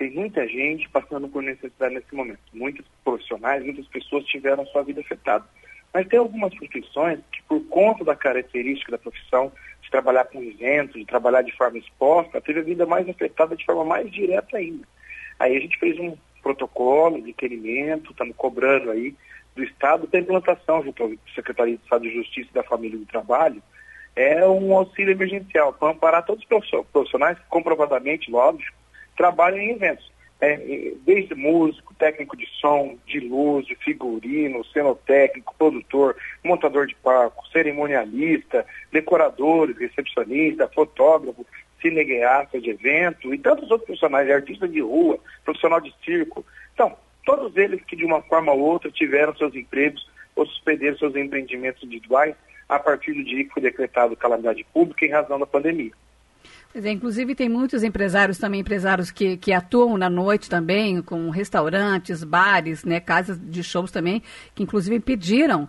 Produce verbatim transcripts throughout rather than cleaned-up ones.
tem muita gente passando por necessidade nesse momento. Muitos profissionais, muitas pessoas tiveram a sua vida afetada. Mas tem algumas profissões que, por conta da característica da profissão, de trabalhar com eventos, de trabalhar de forma exposta, teve a vida mais afetada de forma mais direta ainda. Aí a gente fez um protocolo de requerimento, estamos cobrando aí do Estado da implantação, junto à Secretaria de Estado de Justiça e da Família e do Trabalho, é um auxílio emergencial para amparar todos os profissionais que comprovadamente, lógico, trabalham em eventos. É, desde músico, técnico de som, de luz, de figurino, cenotécnico, produtor, montador de palco, cerimonialista, decoradores, recepcionista, fotógrafo, cineasta de evento e tantos outros profissionais, artistas de rua, profissional de circo. Então, todos eles que de uma forma ou outra tiveram seus empregos ou suspenderam seus empreendimentos individuais a partir do dia que foi decretado calamidade pública em razão da pandemia. Pois é, inclusive tem muitos empresários também, empresários que, que atuam na noite também, com restaurantes, bares, né, casas de shows também, que inclusive pediram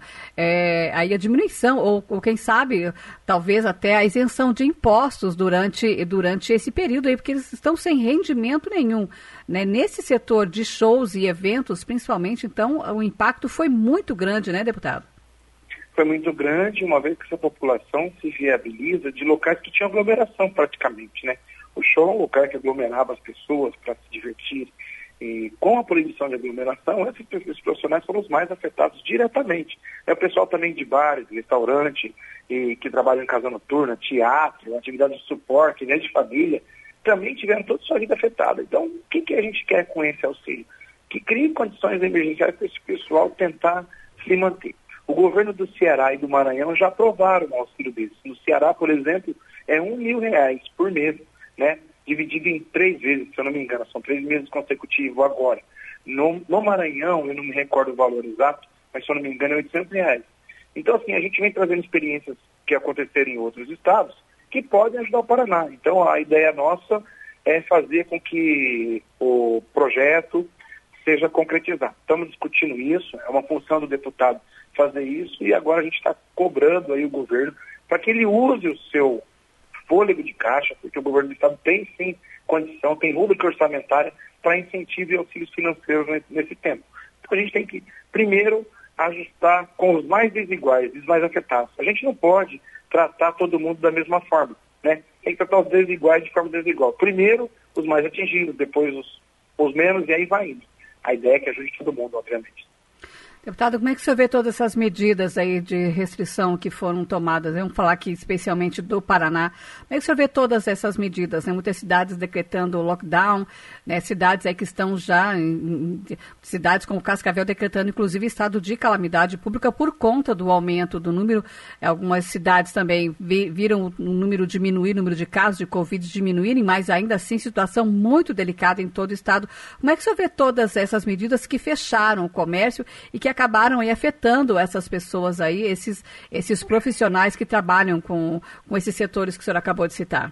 é, aí a diminuição, ou, ou quem sabe, talvez até a isenção de impostos durante, durante esse período aí, porque eles estão sem rendimento nenhum, né? Nesse setor de shows e eventos, principalmente, então, o impacto foi muito grande, né, deputado? Foi muito grande, uma vez que essa população se viabiliza de locais que tinham aglomeração praticamente, né? O show é um lugar que aglomerava as pessoas para se divertir. E com a proibição de aglomeração, esses, esses profissionais foram os mais afetados diretamente. É o pessoal também de bares, restaurante, e, que trabalham em casa noturna, teatro, atividade de suporte, né, de família, também tiveram toda a sua vida afetada. Então, o que, que a gente quer com esse auxílio? Que crie condições emergenciais para esse pessoal tentar se manter. O governo do Ceará e do Maranhão já aprovaram um auxílio desse. No Ceará, por exemplo, é um mil reais por mês, né? Dividido em três vezes, se eu não me engano, são três meses consecutivos agora. No, no Maranhão, eu não me recordo o valor exato, mas se eu não me engano é oitocentos reais. Então, assim, a gente vem trazendo experiências que aconteceram em outros estados que podem ajudar o Paraná. Então, a ideia nossa é fazer com que o projeto seja concretizado. Estamos discutindo isso, é uma função do deputado fazer isso, e agora a gente está cobrando aí o governo para que ele use o seu fôlego de caixa, porque o governo do estado tem sim condição, tem rubrica orçamentária para incentivo e auxílios financeiros nesse, nesse tempo. Então a gente tem que, primeiro, ajustar com os mais desiguais, os mais afetados. A gente não pode tratar todo mundo da mesma forma, né? Tem que tratar os desiguais de forma desigual. Primeiro, os mais atingidos, depois os, os menos, e aí vai indo. A ideia é que ajude todo mundo, obviamente. Deputado, como é que o senhor vê todas essas medidas aí de restrição que foram tomadas? Vamos falar aqui especialmente do Paraná. Como é que o senhor vê todas essas medidas? Né? Muitas cidades decretando lockdown, né? Cidades aí que estão já, em, em, cidades como Cascavel decretando inclusive estado de calamidade pública por conta do aumento do número. Algumas cidades também vi, viram o número diminuir, o número de casos de Covid diminuírem, mas ainda assim situação muito delicada em todo o estado. Como é que o senhor vê todas essas medidas que fecharam o comércio e que acabaram aí afetando essas pessoas aí, esses, esses profissionais que trabalham com, com esses setores que o senhor acabou de citar?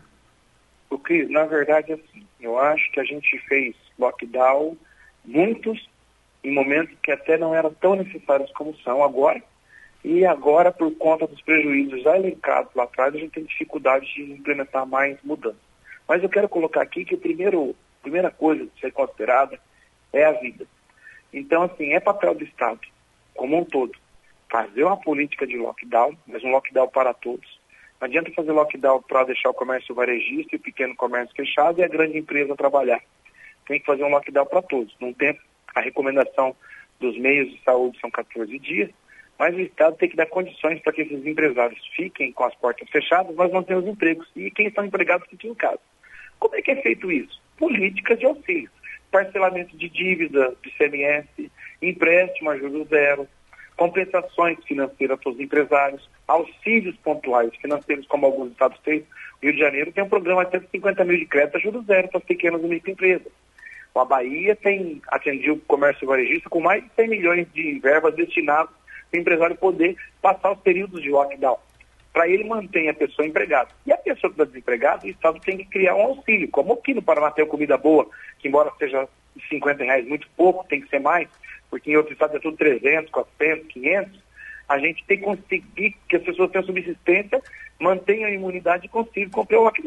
O Cris, na verdade, assim, eu acho que a gente fez lockdown, muitos, em momentos que até não eram tão necessários como são agora, e agora, por conta dos prejuízos já elencados lá atrás, a gente tem dificuldade de implementar mais mudanças. Mas eu quero colocar aqui que a primeiro, primeira coisa a ser considerada é a vida. Então, assim, é papel do Estado, como um todo, fazer uma política de lockdown, mas um lockdown para todos. Não adianta fazer lockdown para deixar o comércio varejista e o pequeno comércio fechado e a grande empresa trabalhar. Tem que fazer um lockdown para todos. Num tempo, a recomendação dos meios de saúde são quatorze dias, mas o Estado tem que dar condições para que esses empresários fiquem com as portas fechadas, mas mantenham os empregos. E quem estão empregados fiquem em casa. Como é que é feito isso? Políticas de auxílio. Parcelamento de dívida do I C M S, empréstimo a juros zero, compensações financeiras para os empresários, auxílios pontuais financeiros, como alguns estados têm. O Rio de Janeiro tem um programa de cento e cinquenta mil de crédito a juros zero para as pequenas e microempresas. A Bahia tem atendido o comércio varejista com mais de cem milhões de verbas destinadas para o empresário poder passar os períodos de lockdown, para ele manter a pessoa empregada. E a pessoa que está desempregada, o Estado tem que criar um auxílio, como aqui no Paraná tem comida boa, que embora seja cinquenta reais muito pouco, tem que ser mais, porque em outros estados é tudo trezentos, quatrocentos, quinhentos, a gente tem que conseguir que as pessoas tenham subsistência, mantenham a imunidade e consigam cumprir o lockdown.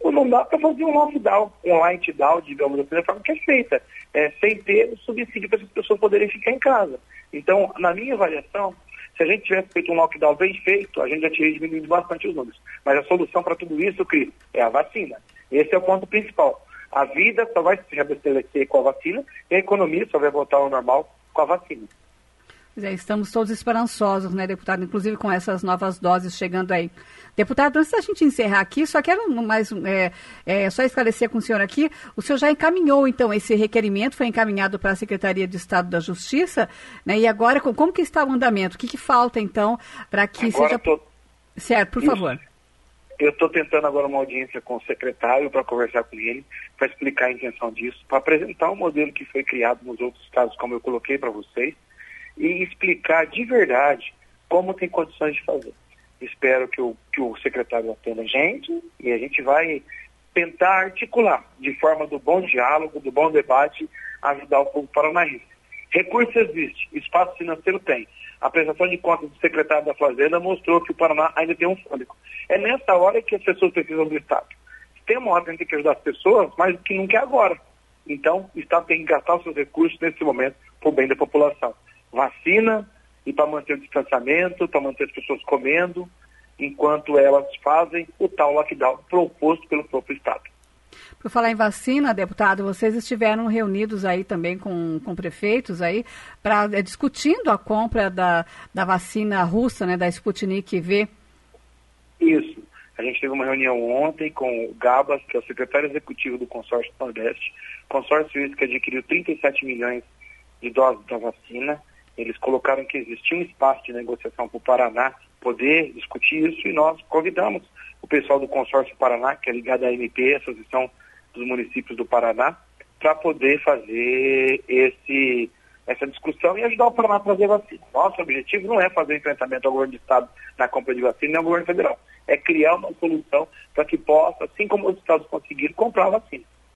ou não dá para fazer um lockdown, um light down, digamos assim, da forma que é feita, é, sem ter subsídio para as pessoas poderem ficar em casa. Então, na minha avaliação, se a gente tivesse feito um lockdown bem feito, a gente já teria diminuído bastante os números. Mas a solução para tudo isso, Cris, é a vacina. Esse é o ponto principal. A vida só vai se restabelecer com a vacina e a economia só vai voltar ao normal com a vacina. É, estamos todos esperançosos, né, deputado? Inclusive com essas novas doses chegando aí. Deputado, antes da gente encerrar aqui, só quero mais é, é, só esclarecer com o senhor aqui, o senhor já encaminhou, então, esse requerimento, foi encaminhado para a Secretaria de Estado da Justiça, né? E agora, como que está o andamento? O que, que falta, então, para que agora seja... Tô... Certo, por Isso. favor. Eu estou tentando agora uma audiência com o secretário para conversar com ele, para explicar a intenção disso, para apresentar um modelo que foi criado nos outros estados, como eu coloquei para vocês, e explicar de verdade como tem condições de fazer. Espero que o, que o secretário atenda a gente e a gente vai tentar articular, de forma do bom diálogo, do bom debate, ajudar o povo paranaense. Recurso existe, espaço financeiro tem. A prestação de contas do secretário da Fazenda mostrou que o Paraná ainda tem um fôlego. É nessa hora que as pessoas precisam do Estado. Tem uma hora que a gente tem que ajudar as pessoas, mas que nunca é agora. Então, o Estado tem que gastar os seus recursos nesse momento para o bem da população. Vacina e para manter o distanciamento, para manter as pessoas comendo, enquanto elas fazem o tal lockdown proposto pelo próprio Estado. Por falar em vacina, deputado, vocês estiveram reunidos aí também com, com prefeitos aí, pra, é, discutindo a compra da, da vacina russa, né, da Sputnik V. Isso. A gente teve uma reunião ontem com o Gabas, que é o secretário executivo do consórcio Nordeste, consórcio esse que adquiriu trinta e sete milhões de doses da vacina. Eles colocaram que existia um espaço de negociação para o Paraná poder discutir isso e nós convidamos o pessoal do consórcio Paraná, que é ligado à M P, Associação dos Municípios do Paraná, para poder fazer esse, essa discussão e ajudar o Paraná a trazer vacina. Nosso objetivo não é fazer enfrentamento ao governo do Estado na compra de vacina nem ao governo federal. É criar uma solução para que possa, assim como os estados conseguiram, comprar a vacina.